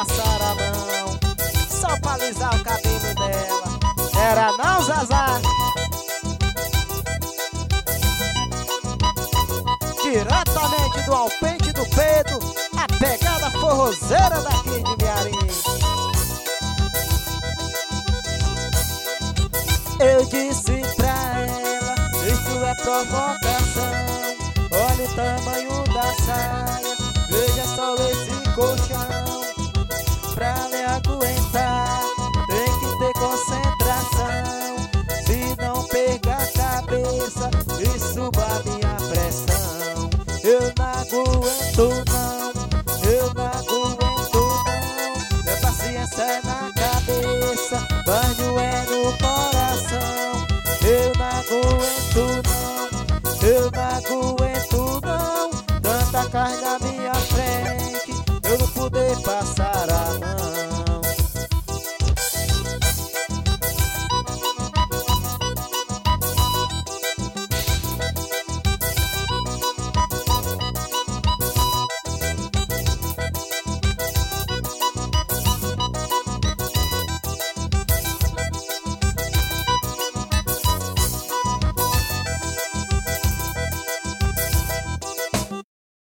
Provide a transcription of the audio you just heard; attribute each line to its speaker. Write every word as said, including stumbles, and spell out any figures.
Speaker 1: passar a mão, só pra alisar o cabelo dela. Era não, Zazá? Diretamente do Alpente do Pedro, a pegada forrozeira daqui de Mearim. Eu disse pra ela, isso é provocação. Olha o tamanho da saia, veja só esse colchão. Pra me aguentar, tem que ter concentração. Se não pegar a cabeça e suba minha pressão. Eu não aguento não, eu não aguento não. Minha paciência é na cabeça, banho é no coração. Eu não aguento